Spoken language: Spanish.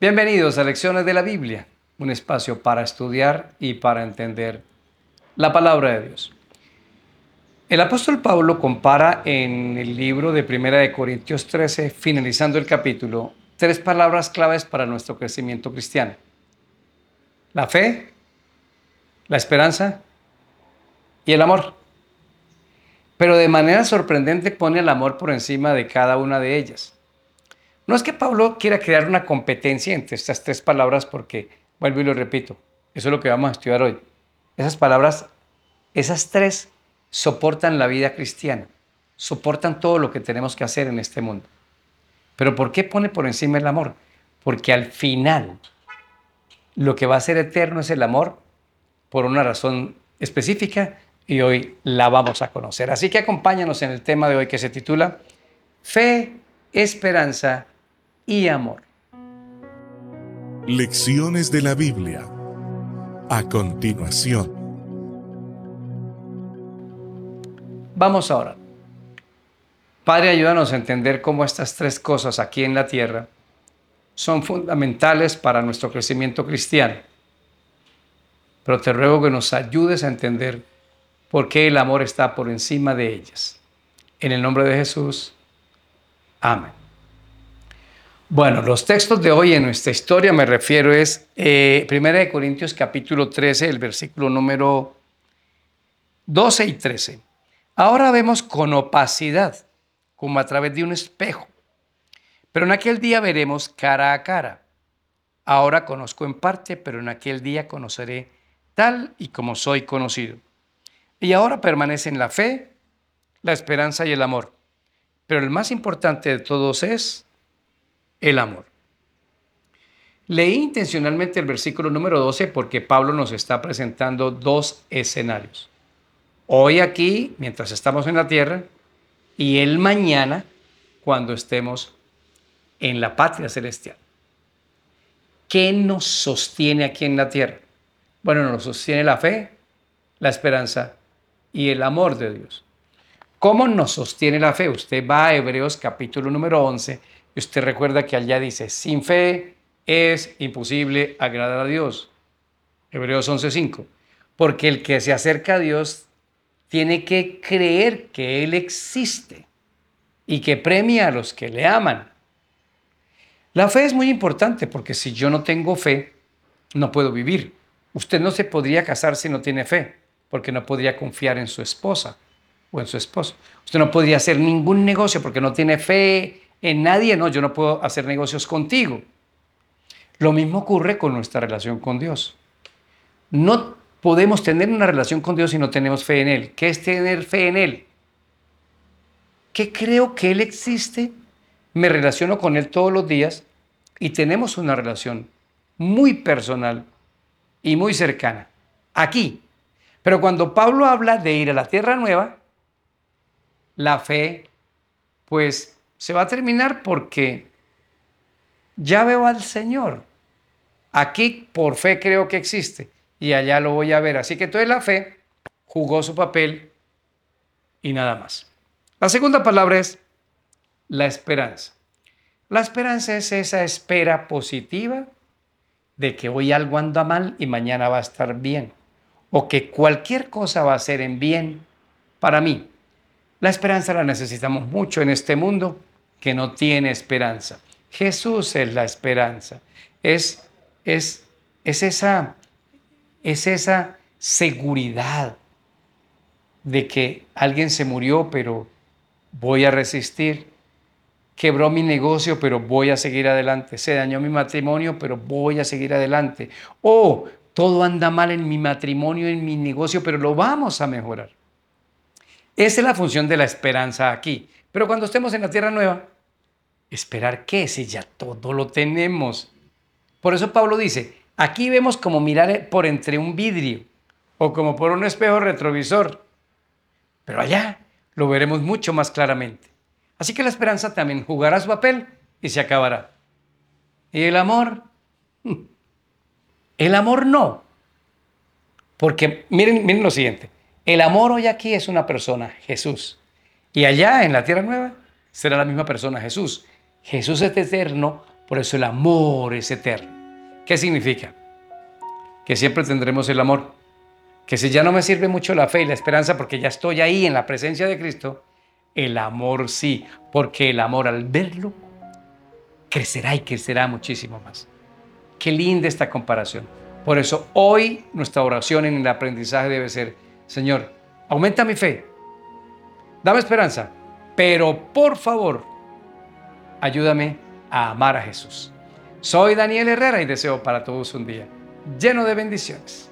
Bienvenidos a Lecciones de la Biblia, un espacio para estudiar y para entender la palabra de Dios. El apóstol Pablo compara en el libro de Primera de Corintios 13, finalizando el capítulo, tres palabras claves para nuestro crecimiento cristiano: la fe, la esperanza y el amor. Pero de manera sorprendente pone el amor por encima de cada una de ellas. No es que Pablo quiera crear una competencia entre estas tres palabras porque, vuelvo y lo repito, eso es lo que vamos a estudiar hoy. Esas palabras, esas tres, soportan la vida cristiana, soportan todo lo que tenemos que hacer en este mundo. Pero ¿por qué pone por encima el amor? Porque al final lo que va a ser eterno es el amor por una razón específica y hoy la vamos a conocer. Así que acompáñanos en el tema de hoy que se titula Fe, Esperanza y Amor. Lecciones de la Biblia. A continuación. Vamos ahora. Padre, ayúdanos a entender cómo estas tres cosas aquí en la tierra son fundamentales para nuestro crecimiento cristiano. Pero te ruego que nos ayudes a entender por qué el amor está por encima de ellas. En el nombre de Jesús. Amén. Bueno, los textos de hoy en nuestra historia, me refiero, es 1 Corintios capítulo 13, el versículo número 12 y 13. Ahora vemos con opacidad, como a través de un espejo. Pero en aquel día veremos cara a cara. Ahora conozco en parte, pero en aquel día conoceré tal y como soy conocido. Y ahora permanecen la fe, la esperanza y el amor. Pero el más importante de todos es el amor. Leí intencionalmente el versículo número 12 porque Pablo nos está presentando dos escenarios. Hoy aquí, mientras estamos en la tierra, y el mañana, cuando estemos en la patria celestial. ¿Qué nos sostiene aquí en la tierra? Bueno, nos sostiene la fe, la esperanza y el amor de Dios. ¿Cómo nos sostiene la fe? Usted va a Hebreos capítulo número 11 y usted recuerda que allá dice, sin fe es imposible agradar a Dios. Hebreos 11:5. Porque el que se acerca a Dios tiene que creer que Él existe y que premia a los que le aman. La fe es muy importante porque si yo no tengo fe, no puedo vivir. Usted no se podría casar si no tiene fe, porque no podría confiar en su esposa o en su esposo. Usted no podría hacer ningún negocio porque no tiene fe en nadie. No, yo no puedo hacer negocios contigo. Lo mismo ocurre con nuestra relación con Dios. No podemos tener una relación con Dios si no tenemos fe en Él. ¿Qué es tener fe en Él? Que creo que Él existe, me relaciono con Él todos los días y tenemos una relación muy personal y muy cercana. Aquí. Pero cuando Pablo habla de ir a la tierra nueva, la fe pues se va a terminar porque ya veo al Señor. Aquí por fe creo que existe y allá lo voy a ver. Así que entonces la fe jugó su papel y nada más. La segunda palabra es la esperanza. La esperanza es esa espera positiva de que hoy algo anda mal y mañana va a estar bien, o que cualquier cosa va a ser en bien para mí. La esperanza la necesitamos mucho en este mundo que no tiene esperanza. Jesús es la esperanza. Es, es, es, esa, es esa seguridad de que alguien se murió, pero voy a resistir. Quebró mi negocio, pero voy a seguir adelante. Se dañó mi matrimonio, pero voy a seguir adelante. O todo anda mal en mi matrimonio, en mi negocio, pero lo vamos a mejorar. Esa es la función de la esperanza aquí. Pero cuando estemos en la tierra nueva, ¿esperar qué? Si ya todo lo tenemos. Por eso Pablo dice, aquí vemos como mirar por entre un vidrio o como por un espejo retrovisor. Pero allá lo veremos mucho más claramente. Así que la esperanza también jugará su papel y se acabará. Y el amor no. Porque miren lo siguiente. El amor hoy aquí es una persona, Jesús. Y allá en la tierra nueva será la misma persona, Jesús. Jesús es eterno Por eso el amor es eterno. ¿Qué significa? Que siempre tendremos el amor. Que si ya no me sirve mucho la fe y la esperanza porque ya estoy ahí en la presencia de Cristo, el amor sí, porque el amor al verlo crecerá y crecerá muchísimo más. Qué linda esta comparación. Por eso hoy nuestra oración en el aprendizaje debe ser: Señor, aumenta mi fe, dame esperanza, pero por favor, ayúdame a amar a Jesús. Soy Daniel Herrera y deseo para todos un día lleno de bendiciones.